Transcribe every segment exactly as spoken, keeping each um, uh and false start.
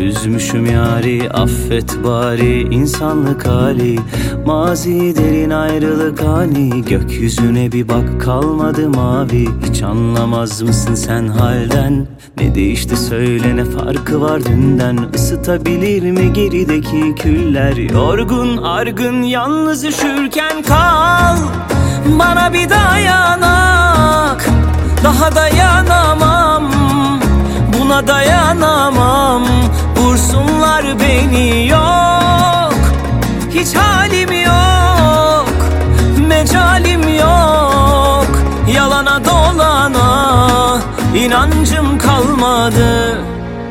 Üzmüşüm yari, affet bari insanlık hali. Mazi derin ayrılık hani, gökyüzüne bir bak kalmadı mavi. Hiç anlamaz mısın sen halden? Ne değişti söyle, ne farkı var dünden? Isıtabilir mi gerideki küller? Yorgun argın yalnız üşürken kal, bana bir dayanak. Daha dayanamam, buna dayanamam. Vursunlar beni, yok hiç halim yok, mecalim yok. Yalana dolana inancım kalmadı.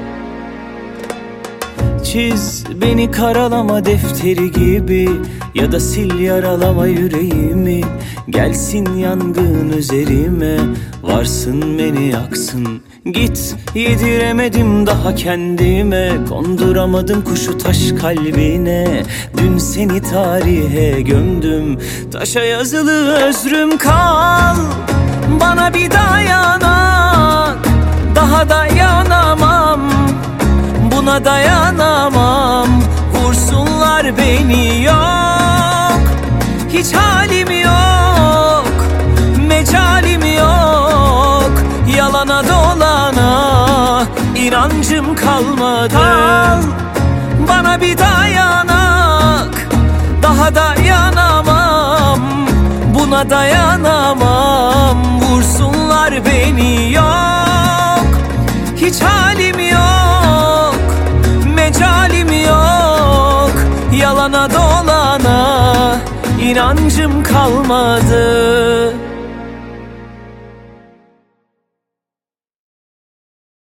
Çiz beni karalama defteri gibi, ya da sil yaralama yüreğimi. Gelsin yangın üzerime, varsın beni yaksın. Git, yediremedim daha kendime, konduramadım kuşu taş kalbine. Dün seni tarihe gömdüm, taşa yazılı özrüm. Kal, bana bir dayanak. Daha dayanamam, buna dayanamam. Vursunlar beni, yok hiç halim yok, mecalim yok. Yalana dolana inancım kalmadı. Kal, bana bir dayanak. Daha dayanamam, buna dayanamam. Vursunlar beni, yok hiç halim yok, mecalim yok. Yalana dolana inancım kalmadı.